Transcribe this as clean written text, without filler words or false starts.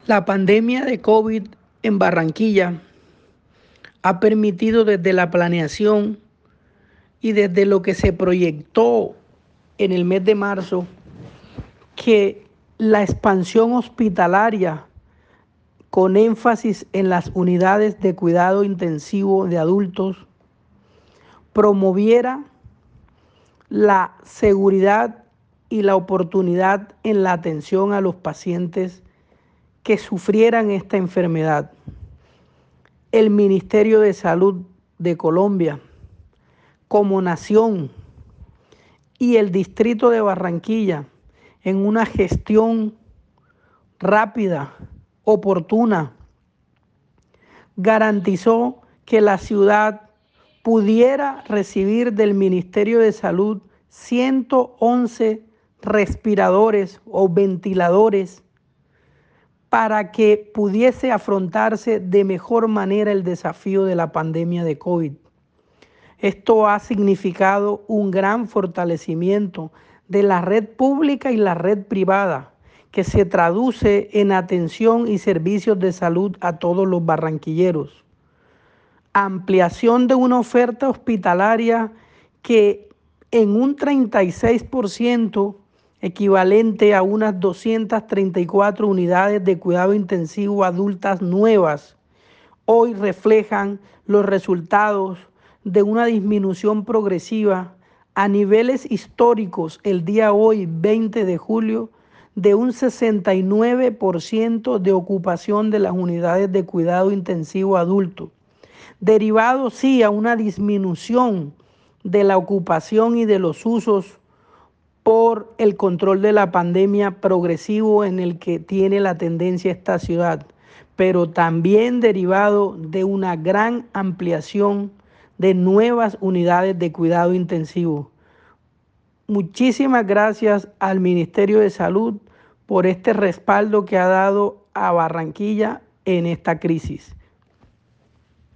La pandemia de COVID en Barranquilla ha permitido desde la planeación y desde lo que se proyectó en el mes de marzo que la expansión hospitalaria con énfasis en las unidades de cuidado intensivo de adultos promoviera la seguridad y la oportunidad en la atención a los pacientes que sufrieran esta enfermedad. El Ministerio de Salud de Colombia, como nación, y el Distrito de Barranquilla, en una gestión rápida, oportuna, garantizó que la ciudad pudiera recibir del Ministerio de Salud 111 respiradores o ventiladores para que pudiese afrontarse de mejor manera el desafío de la pandemia de COVID. Esto ha significado un gran fortalecimiento de la red pública y la red privada, que se traduce en atención y servicios de salud a todos los barranquilleros. Ampliación de una oferta hospitalaria que en un 36%, equivalente a unas 234 unidades de cuidado intensivo adultas nuevas, hoy reflejan los resultados de una disminución progresiva a niveles históricos el día hoy, 20 de julio, de un 69% de ocupación de las unidades de cuidado intensivo adulto, derivado sí a una disminución de la ocupación y de los usos por el control de la pandemia progresivo en el que tiene la tendencia esta ciudad, pero también derivado de una gran ampliación de nuevas unidades de cuidado intensivo. Muchísimas gracias al Ministerio de Salud por este respaldo que ha dado a Barranquilla en esta crisis.